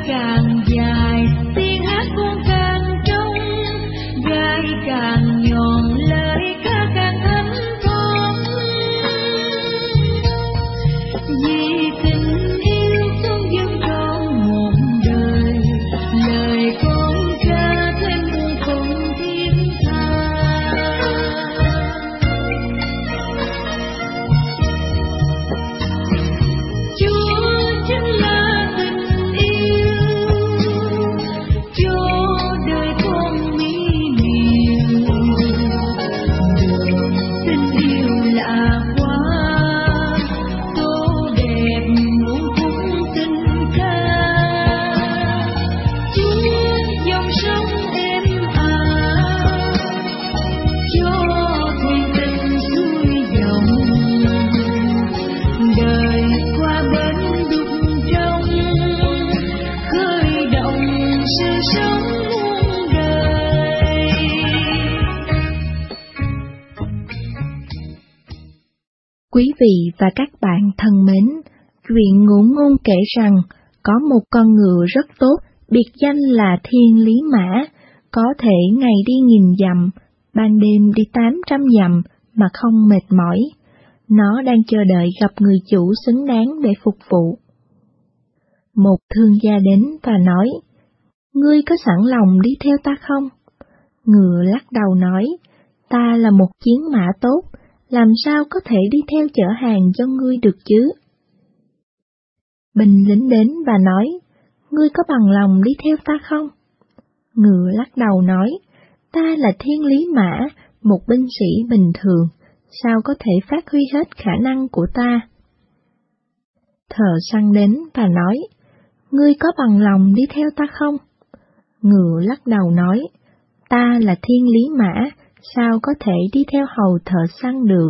càng dài, tiếng hát con càng trong, gái càng nhọn, lời ca càng thấm thoáng. Vì tình yêu không dừng trọn một đời, lời con ca thêm muôn phần thiết tha. Chúa chính là tình yêu, cho đời con mỹ miều. Tình yêu lạ quá, tô đẹp muôn khúc tình ca. Chúa dòng sông êm ả, cho thuyền tình xuôi dòng. Đời qua bến đục trong, khơi động sự sống muôn đời. Quý vị và các bạn thân mến, chuyện ngụ ngôn kể rằng có một con ngựa rất tốt, biệt danh là Thiên Lý Mã, có thể ngày đi 1000 dặm, ban đêm đi 800 dặm mà không mệt mỏi. Nó đang chờ đợi gặp người chủ xứng đáng để phục vụ. Một thương gia đến và nói, ngươi có sẵn lòng đi theo ta không? Ngựa lắc đầu nói, ta là một chiến mã tốt, làm sao có thể đi theo chở hàng cho ngươi được chứ? Binh lính đến và nói, ngươi có bằng lòng đi theo ta không? Ngựa lắc đầu nói, ta là Thiên Lý Mã, một binh sĩ bình thường, sao có thể phát huy hết khả năng của ta? Thợ săn đến và nói, ngươi có bằng lòng đi theo ta không? Ngựa lắc đầu nói, ta là Thiên Lý Mã, sao có thể đi theo hầu thợ săn được?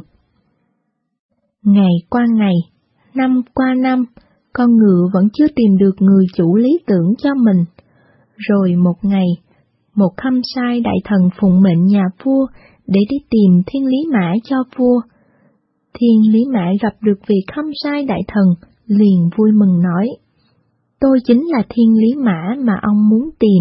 Ngày qua ngày, năm qua năm, con ngựa vẫn chưa tìm được người chủ lý tưởng cho mình. Rồi một ngày, một khâm sai đại thần phụng mệnh nhà vua để đi tìm Thiên Lý Mã cho vua. Thiên Lý Mã gặp được vị khâm sai đại thần, liền vui mừng nói, tôi chính là Thiên Lý Mã mà ông muốn tìm.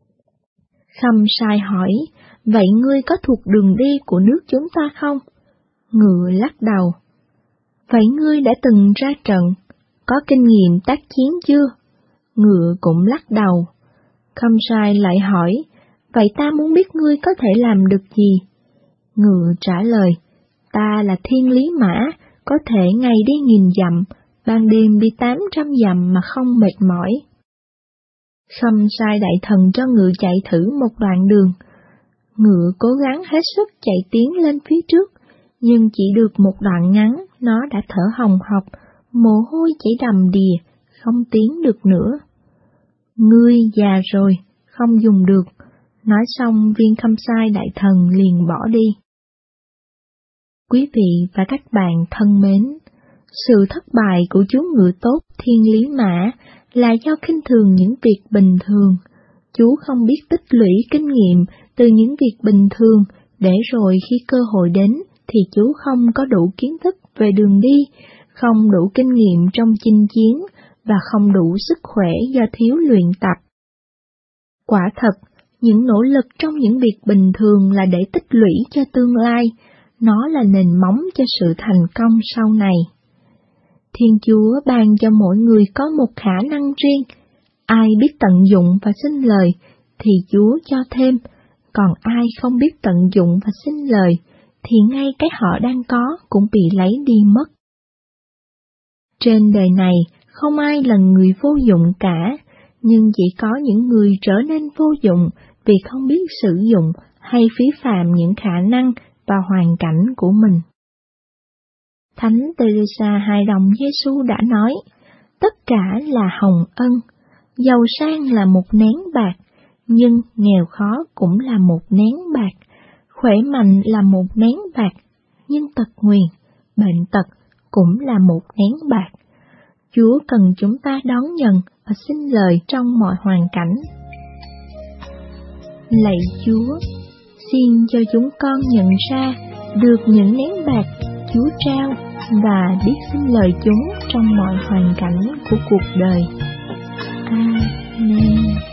Khâm sai hỏi, vậy ngươi có thuộc đường đi của nước chúng ta không? Ngựa lắc đầu. Vậy ngươi đã từng ra trận, có kinh nghiệm tác chiến chưa? Ngựa cũng lắc đầu. Khâm sai lại hỏi, vậy ta muốn biết ngươi có thể làm được gì? Ngựa trả lời, ta là Thiên Lý Mã, có thể ngày đi 1000 dặm, ban đêm đi 800 dặm mà không mệt mỏi. Khâm sai đại thần cho ngựa chạy thử một đoạn đường. Ngựa cố gắng hết sức chạy tiến lên phía trước, nhưng chỉ được một đoạn ngắn, nó đã thở hồng hộc, mồ hôi chảy đầm đìa, không tiến được nữa. Ngươi già rồi, không dùng được. Nói xong viên khâm sai đại thần liền bỏ đi. Quý vị và các bạn thân mến, sự thất bại của chú ngựa tốt Thiên Lý Mã là do khinh thường những việc bình thường. Chú không biết tích lũy kinh nghiệm từ những việc bình thường, để rồi khi cơ hội đến thì chú không có đủ kiến thức về đường đi, không đủ kinh nghiệm trong chinh chiến và không đủ sức khỏe do thiếu luyện tập. Quả thật, những nỗ lực trong những việc bình thường là để tích lũy cho tương lai, nó là nền móng cho sự thành công sau này. Thiên Chúa ban cho mỗi người có một khả năng riêng, ai biết tận dụng và sinh lời thì Chúa cho thêm, còn ai không biết tận dụng và sinh lời thì ngay cái họ đang có cũng bị lấy đi mất. Trên đời này không ai là người vô dụng cả, nhưng chỉ có những người trở nên vô dụng vì không biết sử dụng hay phí phạm những khả năng và hoàn cảnh của mình. Thánh Teresa Hài Đồng Giêsu đã nói, tất cả là hồng ân, giàu sang là một nén bạc, nhưng nghèo khó cũng là một nén bạc, khỏe mạnh là một nén bạc, nhưng tật nguyền, bệnh tật cũng là một nén bạc. Chúa cần chúng ta đón nhận và xin lời trong mọi hoàn cảnh. Lạy Chúa, xin cho chúng con nhận ra được những nén bạc Chúa trao và biết xin lời chúng trong mọi hoàn cảnh của cuộc đời. Amen. mình.